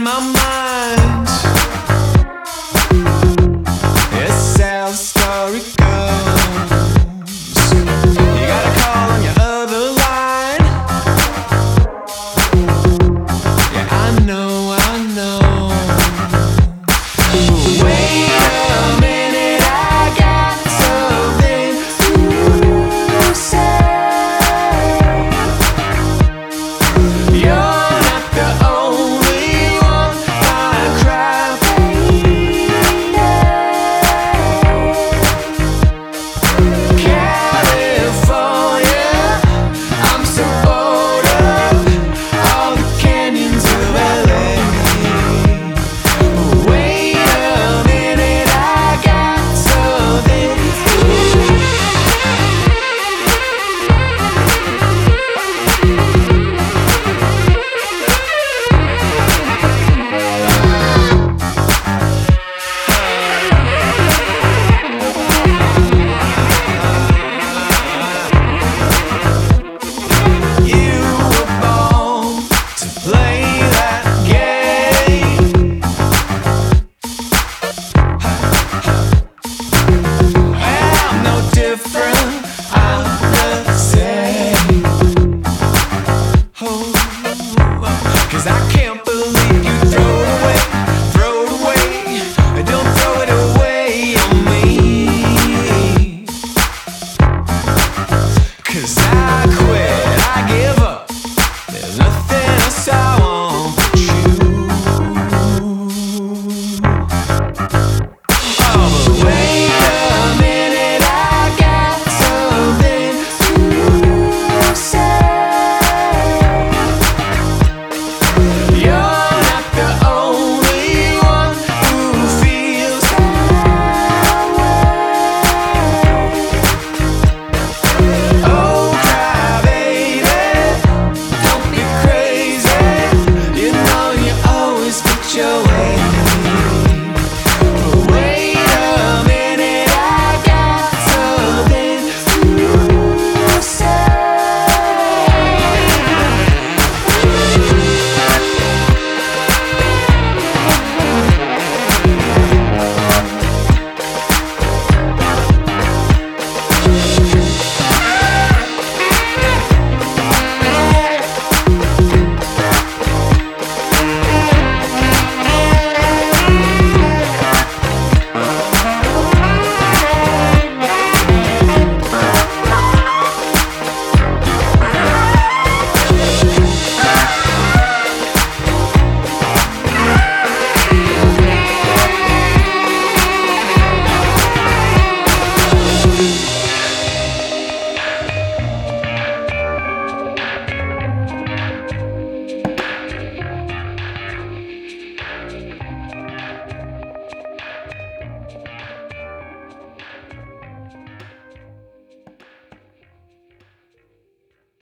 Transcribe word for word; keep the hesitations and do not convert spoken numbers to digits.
my mind. It's how the story goes. You gotta call on your other line. Yeah, I know, I know. Wait a minute, I got something to say. You're not the only one I cry for. California, I'm so bored of all the canyons of L A. Wait a minute, I got something you were born to play that game. I'm no different, I'm the same. Oh, 'cause I can't believe you throw it away, throw it away. Don't throw it away on me. 'Cause I quit, I give up.